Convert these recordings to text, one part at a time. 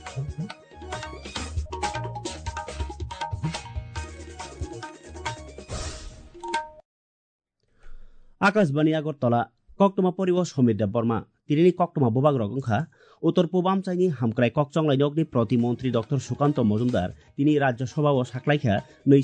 आकाशबाणी আগরতলা কক্টমা পরিবেশ সমিত বর্মা তিনি কক্টমা ববাগ রগংখা উত্তর পূর্বাঞ্চলনি হামক্রাই ককচংলাইনকনি প্রতিমন্ত্রী ডক্টর সুকান্ত মজুমদার তিনি রাজ্যসভা ও সাকলাইখা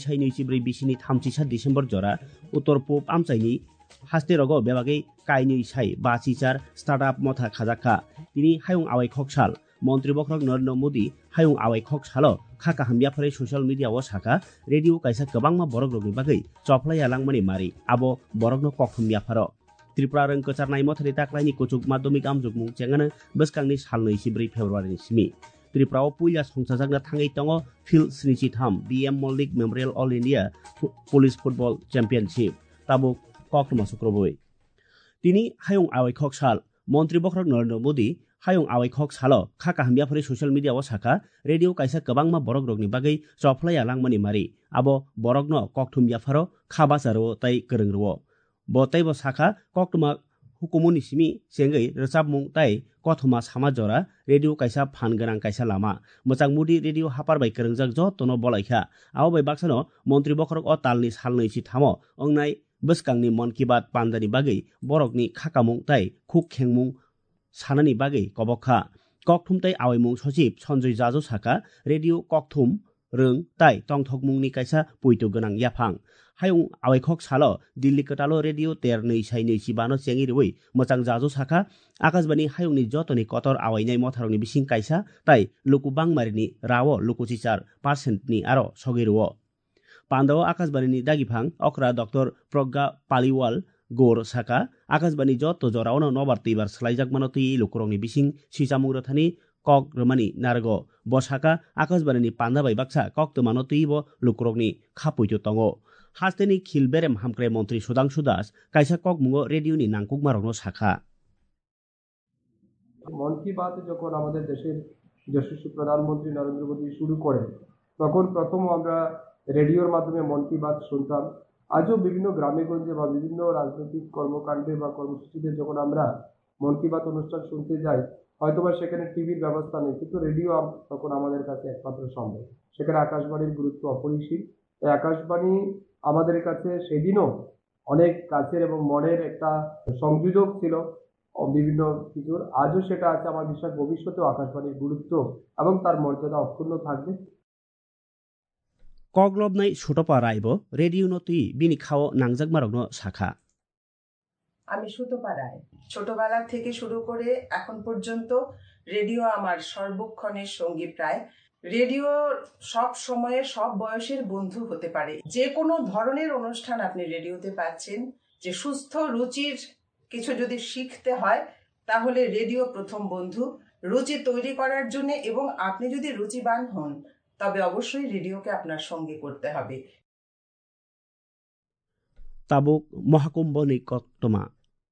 224 বিসিনি 37 ডিসেম্বর জরা উত্তর পূব আমচাইনি হাস্তে রগ বেবাগै কাইনি সাই বাচিচার স্টার্টআপ মথা খাজাখা তিনি হায়ং আওয়াই খকসাল মন্ত্রী বখরক নরেন্দ্র মোदी हायुं आवाई खक सालो खाका हामबियाफोरै ससियेल मिडिया ओ साका रेडियो काइसा गोबांमा बरक रगनि बागै चफ्लाया लांमानि मारि आबो बरकनो कखुमबियाफारो त्रिपुरा रंग कचारनाय मथारि ताक्लायनि कुचुक माध्यमिक आमजुगमुं चेंगानो बसकांनि सालनै 4 फेब्रुवारिनि सिमि त्रिपुराव पुइला संसाजागना थाङै दङ फिल 33 BM Mallick memorial all India police football championship ताबुक कक्टमा सुक्रबोय तिनी हायुं आवाई खक साल मन्त्री बखरक नरेंद्र मोदी हायुं आवाई खक सालो खाका हामबियाफोरै ससियेल मिडिया ओ साका रेडियो काइसा गोबांमा बरक रगनि बागै चफ्लाया लांमानि मारि आबो बरकनो कक्टुमबियाफारो खाबासारो तै गोरोंरो बतैबो साका कक्टमा हुकुमनि सिमि सेंगै रचाबमुं तै कथमा सामा जरा रेडियो काइसा फान गोनां काइसा लामा मोजां मुदि रेडियो हापारबाय गोरोंजाक जतनो बलायखा आव बाय बाक्सानो मन्त्री बखरक अ तालनि सालनैसि थामो अंनाय बसकांनि मन की बात पान्दानि बागै बरकनि खाकामुं तै खुक खेंमुं सानानि बागै कबखा कक्थुम तै आवाइमुं सचिव सञ्जय जाजौ साका रेडियो कक्थुम रों तै तंथकमुंनि काइसा पुइतो गोनां याफां हायुं आवाइखक सालो दिल्ली कटालो रेडियो 13/2/25 चेंगि रुइ मोजां जाजौ साका आकाशबाणी हायुंनि जतनि कतर आवाइनाय मथारनि बिसिं काइसा तै लुकुबांमारिनि रावो लुकुचिचार % नि आरो सगिरुओ पान्दाव आकाशबाणीनि दागिफां अक्रा डक्टर प्रज्ञा पालिवाल गोर साका आकाशबाणी जत जरावनो नबार तैबार सलाइजाक मानो तै लुकुरंनि बिसिं सिजामुं रथानि कक रमानि नारगो बसाका आकाशबाणीनि पान्दाबाय बाक्सा कक्तमानो तैबो लुकुरंनि खापुइतो तंगो हास्तेनि खिलबेरेम हामक्रे मन्त्री सुदांशु दास काइसा ककमुंगो रेडियोनि नांकुक मारगनो साखा मन की बात যখন আমাদের দেশের যশস্বী প্রধানমন্ত্রী নরেন্দ্র মোদী শুরু করেন তখন প্রথম আমরা রেডিওর মাধ্যমে মন কি বাত শুনতাম আজও বিভিন্ন গ্রামেগঞ্জে বা বিভিন্ন রাজনৈতিক কর্মকাণ্ডে বা কর্মসূচিতে যখন আমরা মন কি বাত অনুষ্ঠান শুনতে যাই হয়তোবা সেখানে টিভির ব্যবস্থা নেই কিন্তু রেডিও তখন আমাদের কাছে একমাত্র সম্ভব সেখানে আকাশবাণীর গুরুত্ব অপরিসীম এই আকাশবাণী আমাদের কাছে সেদিনও অনেক কাছের এবং মনের একটা সংযোজক ছিল বিভিন্ন কিছুর আজও সেটা আছে আমার বিশ্বাস ভবিষ্যতেও আকাশবাণীর গুরুত্ব এবং তার মর্যাদা অক্ষুণ্ণ থাকবে कग्लबनाय सुटपा रायबो रेडियो नतुई बिनि खाओ नांजाक मारगनो साखा আমি সুতপা রায় ছোটবেলা থেকে শুরু করে এখন পর্যন্ত রেডিও আমার সর্বক্ষণের সঙ্গী প্রায় রেডিও সব সময়ে সব বয়সের বন্ধু হতে পারে যে কোনো ধরনের অনুষ্ঠান আপনি রেডিওতে পাচ্ছেন যে সুস্থ রুচির কিছু যদি শিখতে হয় তাহলে রেডিও প্রথম বন্ধু রুচি তৈরি করার জন্য এবং আপনি যদি রুচিবান হন তবে অবশ্যই রেডিওকে আপনার সঙ্গে করতে হবে তাবুক মহাকুম্ভ নিকটমা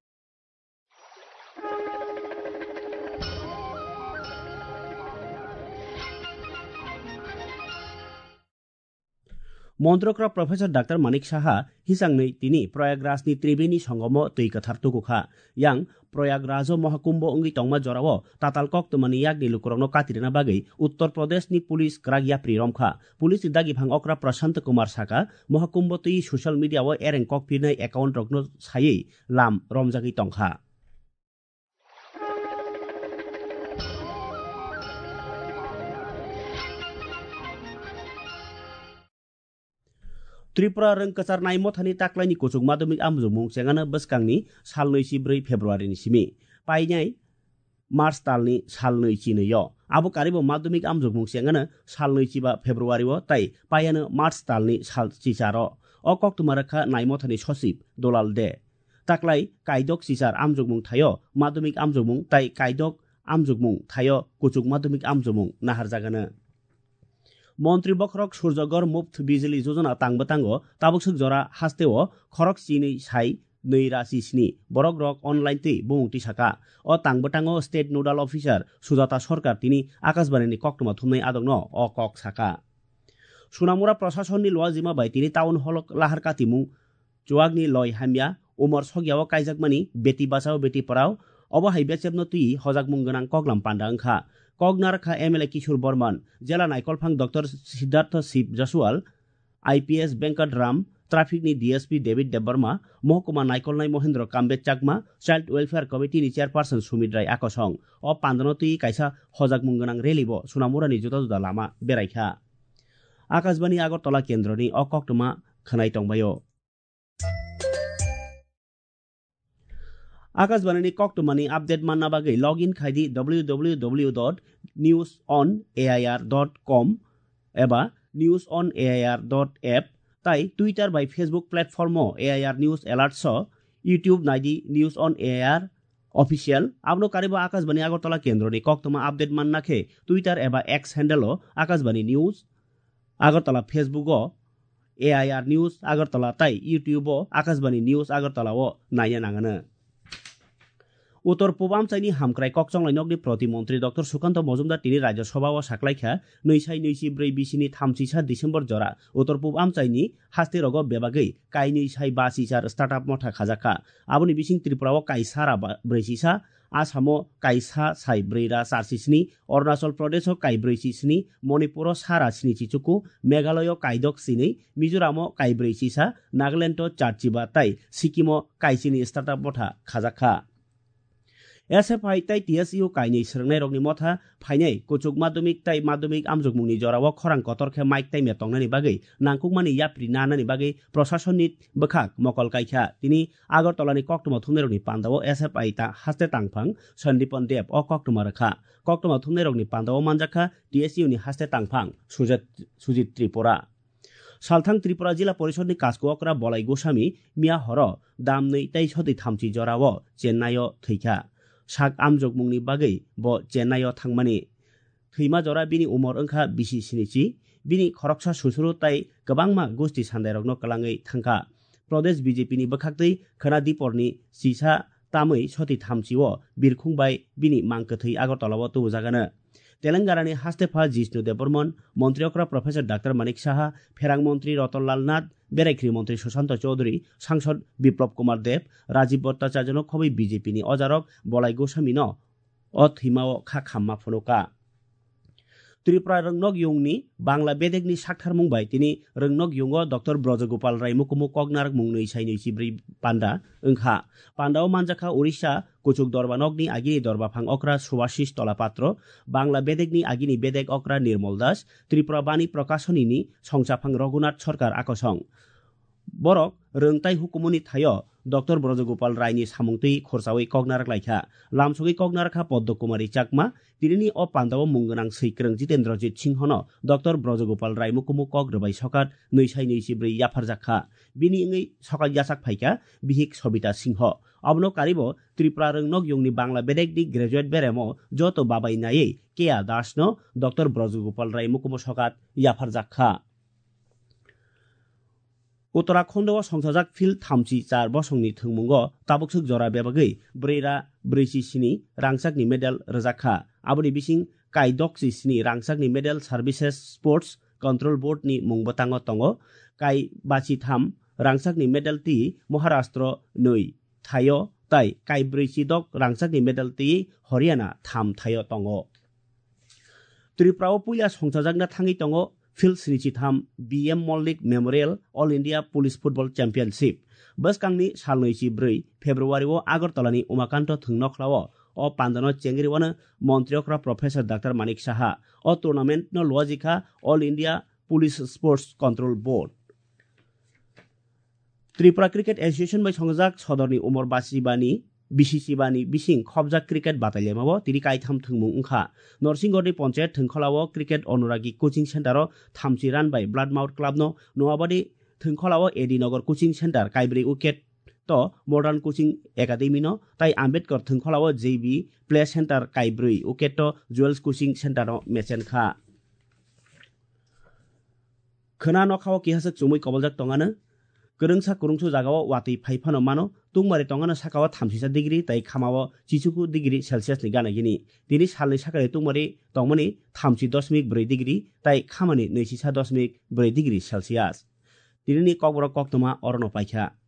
मन्त्रक्र प्रोफेसर डाक्टर मानिक साहा हिसांनै तिनी प्रयागराजनि त्रिवेणी संगम तै कथार तुकुखा यां प्रयागराज महकुम्भ अंगि तंगमा जराव ताताल कक्तमानि यागनि लुकुरंनो कातिरना बागै उत्तर प्रदेशनि पुलिस क्रागिया प्रिरमखा पुलिस दागिभां अक्रा प्रशांत कुमार साका महकुम्भ तै सोशल मीडिया ओ एरें ककपिरनाय एकाउन्ट रगनो सायै लाम रमजागै तंखा त्रिपुरा रंग कचारनाय मथानि ताक्लायनि कुचुक माध्यमिक आमजुगमुं चेंगानो बसकांनि सालनै 4 फेब्रुवारिनि सिमि पाइनाय मार्च तालनि सालनै 9 आबो कारिबो माध्यमिक आमजुगमुं चेंगानो सालनै 5 फेब्रुवारिओ तै पायानो मार्च तालनि साल 4 अ कक्तमारखा नाय मथानि सचिव दलाल दे ताक्लाय कायदक सिसार आमजुगमुं थायो माध्यमिक आमजुगमुं तै कायदक आमजुगमुं थायो कुचुक माध्यमिक आमजुगमुं नाहार जागानो मन्त्री बखरक सूर्यगर मुफ्त बिजुली योजना तांगबतांगो ताबुकसुक जरा हास्तेओ खरक चिनै साइ नै राशि स्नि बरक रक अनलाइन तै बुंथि साका अ तांगबतांगो स्टेट नोडाल अफिसार सुजाता सरकार तिनी आकाशबाणीनि कक्टमा थुमनाय आदंनो अ कक साका सुनामुरा प्रशासननि लजिमा बाय तिनी टाउन हल लाहार कातिमुं जुवागनि लय हामिया उमर सगियाव कायजाकमानि बेटी बाचाओ बेटी पढ़ाओ अब हाइबे चेबनो तुई हजाक मुंगनां कगलाम पान्डा अंखा কগনারখা এমএলএ কিশোর বর্মান জেলা নাইকলফাং ডক্টর সিদ্ধার্থ শিব জাসওয়াল আইপিএস বেঙ্কট রাম ট্রাফিकनि ডিএসপি डेभिड देबबर्मा महकुमा नायकलनाय महेन्द्र काम्बेट चाकमा चाइल्ड वेलफेयर कमिटिनि चेयारपार्सन सुमित राय आकसं अ पान्दनतुई कायसा हजाक मुंगनां रेलिबो सुनामुरानि जुदा जुदा लामा बेरायखा आकाशबाणी आगरतला केन्द्रनि अ कक्टमा खोनाय तंबायो आकाशबाणी कक्टमानि आपडेट मानना बागै लग इन खायदि www.newsonair.com एबा newsonair.app তাই টুইটার বাই Facebook platform AIR news alerts YouTube নাইদি নিউজ অন এআইআর অফিসিয়াল আবনো কারিবা আকাশবাণী আগরতলা কেন্দ্রনি কক্তমা আপডেট মাননাখে টুইটার এবা X handle Akashvani news Agartala Facebook AIR news Agartala তাই ইউটিউব আকাশবাণী নিউজ আগরতলা নাইয়া নাঙানো उत्तर पूर्वांचलनि हामक्राय कक्चंलायनगनि प्रतिमंत्री डॉक्टर सुकान्त मजुमदार तिनि राज्यसभा साख्लायखा 224 बिसिनि 34 डिसेम्बर जरा उत्तर पूर्वांचलनि हास्तिरग बेबागै काय 282 स्टार्टअप मथा खाजाखा आबुनि बिसिं त्रिपुराव काय सारा 46 आसामो काय सा साय 4 47 अरुणाचल प्रदेश काय 47 मणिपुर सारा 7 मेघालय काय 6 मिजोराम काय 4 नागालैंड 4 ताई सिक्किम कायसिनि स्टार्टअप मथा खाजाखा एसएफआई ताई टीएसयू कायनि सोलोंनाय रगनि मथा फाइनाय कुचुक माध्यमिक ताई माध्यमिक आमजुगमुंनि जराव खरां कतरखे माइक ताई मेतंनानि बागै नांकुकमानि याप्रि नानानि बागै प्रशासननि बखाक मकल कायखा तिनि आगरतलानि कक्टमा थुमनाय रगनि पान्दाव एसएफआई ता हास्ते तांफां सन्दीपन देव अ कक्टमा रखा कक्टमा थुमनाय रगनि पान्दाव मानजाखा टीएसयू नि हास्ते तांफां सुजित त्रिपुरा सालथां त्रिपुरा जिल्ला परिषदनि कास्कुअकरा बलाय गोस्वामी मिया हर दामनै ताई सदै थामथि जराव चेन्नाय थैखा साक आमजग मुंनि बागै ब चेन्नाय थांमानि थैमा जरा बिनि उमर ओंखा बिसि सिनिचि बिनि खरकसा सुसुरु ताई गोबांमा गोष्ठी सान्दायरगनो कलाङै थांखा प्रदेश बीजेपीनि बखाक्तै खोना दिपरनि सिसा तामै सति थामचिओ बिरखुंबाय बिनि मांकथै आगरतलाव तुबुजागानो तेलंगानानि हास्तेफा जिष्णु देबबर्मन मंत्री अक्रा प्रोफेसर डाक्टर मानिक साहा फेरांग मंत्री रतनलाल नाथ बेरायख्री मंत्री सुशांत चौधरी सांसद बिप्लब कुमार देव राजीव भट्टाचार्य खबै बीजेपीनि अजारक बलाय गोस्वामी न अथैमाव खाखाम्मा फुनुका त्रिपुरा रंनक युंगनि बांला बेदेगनि साक्थार मुंबाय तिनि रंनक युंग डॉक्टर ब्रजगोपाल राय मुकुमु कगनारक मुंनै साइनैसि ब्रै पान्डा ओंखा पान्डाव मानजाखा उड़ीसा कुचुक दरबानगनि आगिनि दरबाफां अक्रा सुभाषिष तलापात्र बांला बेदेगनि आगिनि बेदेग अक्रा निर्मल दास त्रिपुरा बानी प्रकाशनीनि संसाफां रघुनाथ सरकार आकसं बरक रोंताय हुकुमनि थायो डॉक्टर ब्रजगोपाल रायनि सामुंतै खरसावै कगनारक लायखा लामसगै कगनारखा पद्म कुमारी चाकमा तिरिनि अ पान्दाव मुंगनां सैक्रं जितेन्द्रजित सिंहन डॉक्टर ब्रजगोपाल राय मुकुमु कग रबाय सकात 224 याफारजाखा बिनि इंगै सकाल यासाक फाइका बिहिक सबिता सिंह अबनो कारिबो त्रिपुरा रंनक युंगनि बांला बेदेगनि ग्रेजुएट बेरेमो जतो बाबाई नायै केया दासनो डॉक्टर ब्रजगोपाल राय मुकुमु सकात याफारजाखा उत्तराखंड संसाजाक फिल्ड 34 बसंनि थंमुंग ताबुकसुक जरा बेबागै 447 रांसाकनि मेडेल रजाखा आबुनि बिसिं कायदक्सि 7 रांसाकनि मेडेल सार्भिसेस स्पोर्ट्स कंट्रोल बोर्डनि मुंबतांग तंगो काय बाची 3 रांसाकनि मेडेल ति महाराष्ट्र 2 थायो ताई काय 46 रांसाकनि मेडेल ति हरियाणा 3 थायो तंगो त्रिपुराव पुइला संसाजाकना थाङै तंगो field 33 BM Mallick memorial all India police football championship बसकांनि साल 4 फेब्रुवारिव आगरतलानि उमाकान्त थुंनखलाव अ पान्दन चेंगरिवन मंत्रियक्रा प्रोफेसर डाक्टर मानिक साहा अ टूर्नामेंट न लजिका all India police sports control board Tripura cricket association by संजाक सदरनि उमर बासिबानि बिसिसिबानि बिसिं खबजा क्रिकेट बादायलायमाव तिरि कायथाम थुंमुं ओंखा नरसिंगरनि पंचायत थुंखलाव क्रिकेट अनुरागी कोचिंग सेंटर थामसि रान बाय ब्लाड माउथ क्लाबनो नवाबादि थुंखलाव एडीनगर कोचिंग सेंटर कायब्रै उकेट तो मॉडर्न कोचिंग एकाडेमी नो ताई आम्बेडकर थुंखलाव जेबी प्ले सेंटर कायब्रै उकेट तो जुवेल्स कोचिंग सेंटर मेचेनखा खोना नखाव किहासक चुमै कबलजाक तंगानो गोरोंसा कुरुंसु जागाव वातै फाइफानो मानो तुंमारे तंगानो साकाव 37 डिग्री ताई खामाव 40 डिग्री सेल्सियस नि गानागिनि दिनि सालनि साकाय तुंमारे तंमनि 30.4 डिग्री ताई खामानि 24.4 डिग्री सेल्सियस दिनि ककबर कक्तमा अरनो पाइखा